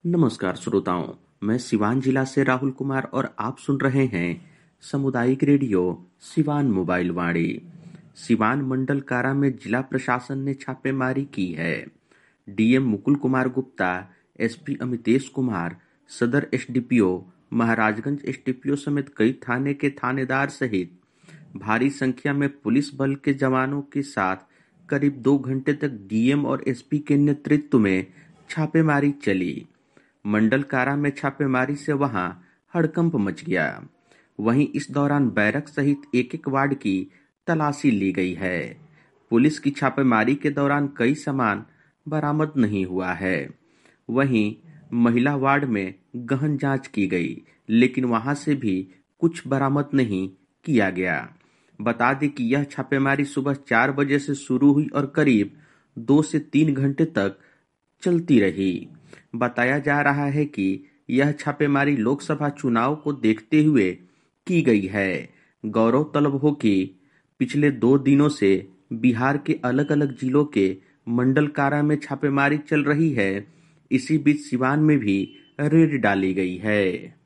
नमस्कार श्रोताओं, मैं सिवान जिला से राहुल कुमार और आप सुन रहे हैं सामुदायिक रेडियो सिवान मोबाइल वाणी। सिवान मंडल कारा में जिला प्रशासन ने छापेमारी की है। डीएम मुकुल कुमार गुप्ता, एसपी अमितेश कुमार, सदर एसडीपीओ, महाराजगंज एसडीपीओ समेत कई थाने के थानेदार सहित भारी संख्या में पुलिस बल के जवानों के साथ करीब 2 घंटे तक डीएम और एसपी के नेतृत्व में छापेमारी चली। मंडल कारा में छापेमारी से वहां हड़कंप मच गया। वहीं इस दौरान बैरक सहित एक-एक वार्ड की तलाशी ली गई है। पुलिस की छापेमारी के दौरान कई सामान बरामद नहीं हुआ है। वहीं महिला वार्ड में गहन जांच की गई, लेकिन वहां से भी कुछ बरामद नहीं किया गया। बता दें कि यह छापेमारी सुबह 4 बजे से शुरू हुई और करीब 2 से 3 घंटे तक चलती रही। बताया जा रहा है कि यह छापेमारी लोकसभा चुनाव को देखते हुए की गई है। गौरतलब हो कि पिछले 2 दिनों से बिहार के अलग-अलग जिलों के मंडल कारा में छापेमारी चल रही है। इसी बीच सिवान में भी रेड डाली गई है।